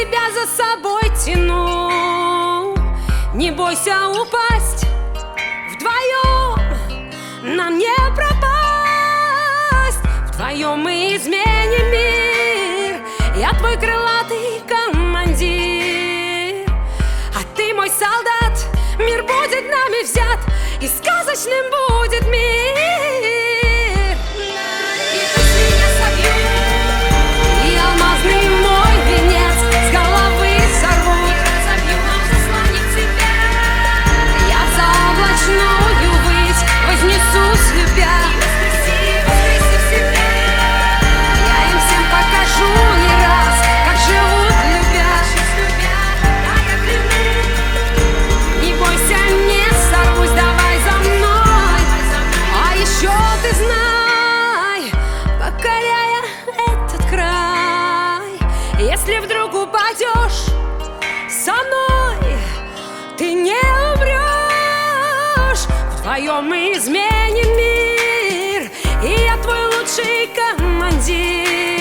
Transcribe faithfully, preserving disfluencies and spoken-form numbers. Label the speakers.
Speaker 1: тебя за собой тяну. Не бойся упасть, вдвоем нам не пропасть. Вдвоем мы изменим мир. Я твой крылатый командир, а ты мой солдат. Мир будет нами взят, и сказочным будет мир. И пусть меня собьют, и алмазный мой венец с головы сорвут, разобью, но заслонит тебя. Я в заоблачную высь вознесусь, любя, и воскреси, воскреси себя. Я им всем покажу не раз, как живут, любя. Да, я клянусь, не бойся, не сорвусь, давай за мной. А еще ты знай, покоряя этот край, если вдруг упадешь со мной, ты не умрешь. Вдвоем мы изменим мир, и я твой лучший командир.